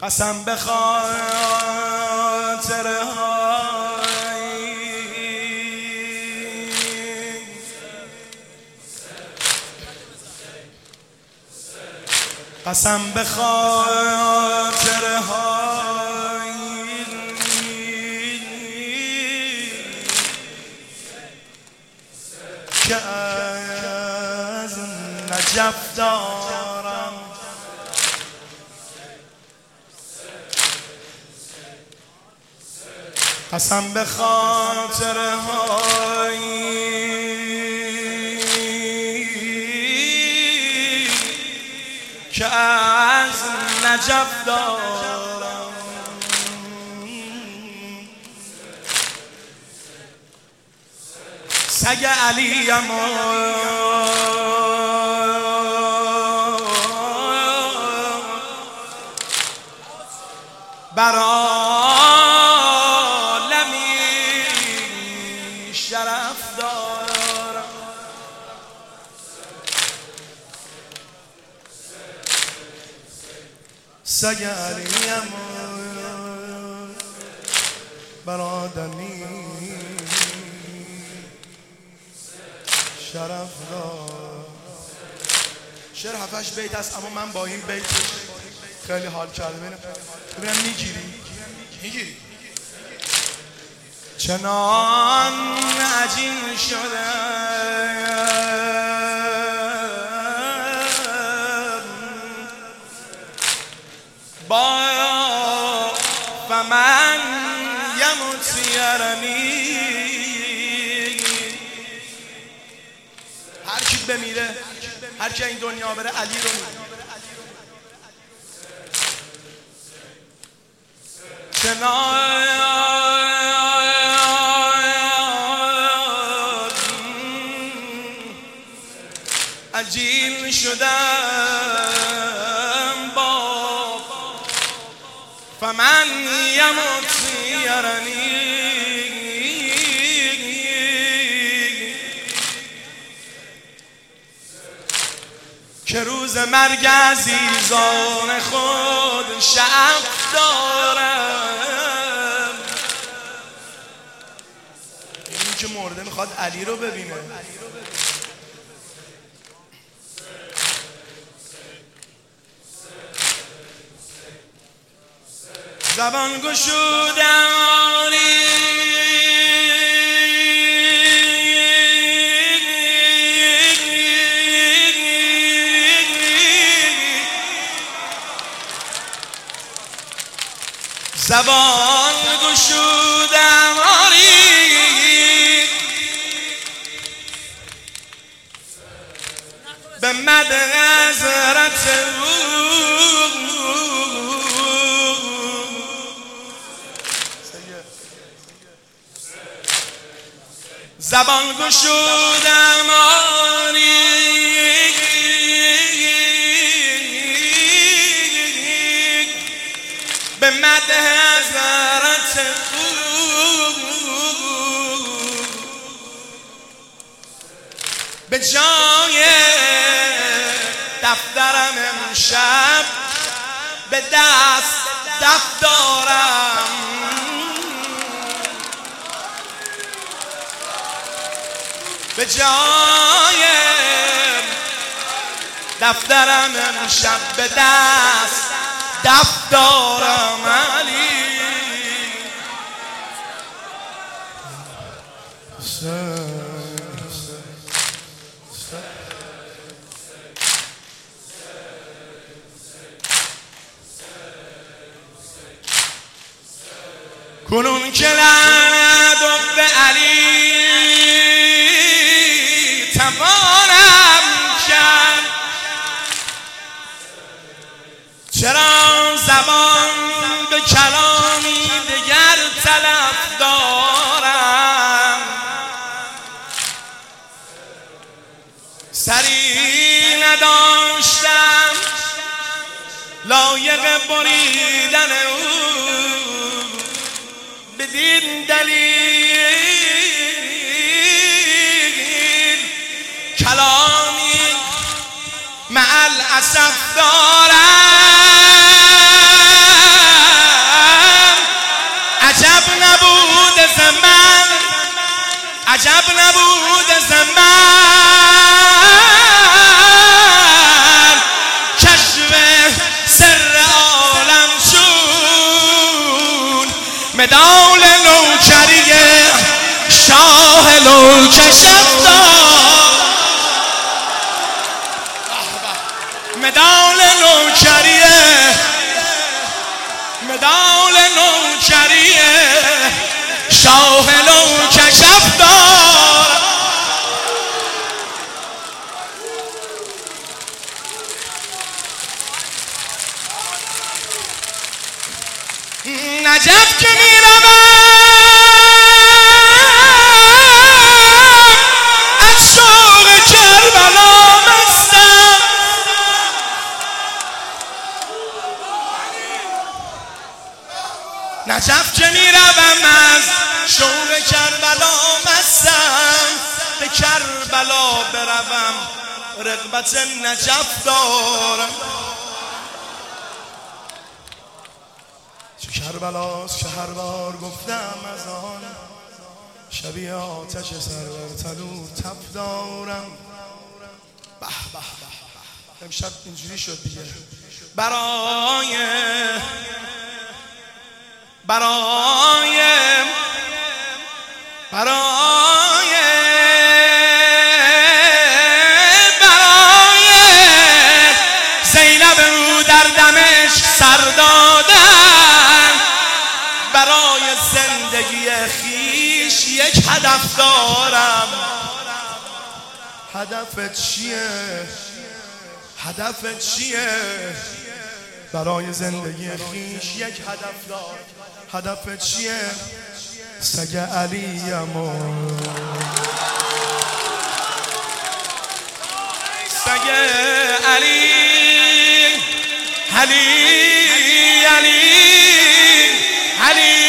قسم به خاطره قسم به خاطره که از نجف دارم. قسم به خاطره که از نجف دارم. سگ علیم بر عالمی شرف دارم. سگ علیم بر آدمی شرف دارم. شعر 7-8 بیت است، اما من با این بیت خیلی حال کردم. ببینم میگیری چنان عجین شده با و من یموت یرنی. هر کی بمیره، هر کی این دنیا بره، علی رو میره. چنان عجین شدم با فمن یموت یرنی. که روز مرگ عزیزان خود شب دارم. این که مرده میخواد علی رو ببینه. زبان گشودم زبان گشودم به مدح حضرت او. زبان گشودم به مدح حضرت او. به جای دفترم امشب به دست دف دارم. به جای دفترم امشب به دست دف دارم علی. کنون که لعنت به علی توانم کرد، چرا زبان به کلامی دگر طلب دارم. سری نداشتم لایق بریدن او، بدین دلیل کلامی مع الاسف دارم. نبود زمان، عجب نبود زمان، کشف سر عالم چون مدال نوکری شاه نوکشف داد، مدال نوکری، مدال نوکری شاه نوکشف داد. نجف که میروم از شوق کربلا مستم، نجف که میروم از شوق کربلا مستم، به کربلا بروم رغبت نجف دارم. چه کربلاست که هر بار گفتم از آن، شبیه آتش سرور تنور تف دارم. به به به امشب اینجوری شد دیگه. برای برای برای برای زینب او در دمشق سر دادن، برای زندگی خیش یک هدف دارم. هدفت چیه؟ هدفت چیه؟ برای زندگی خیش یک هدف دار. هدفت چیه؟ سگ علیم، سگ علی، علی علی علی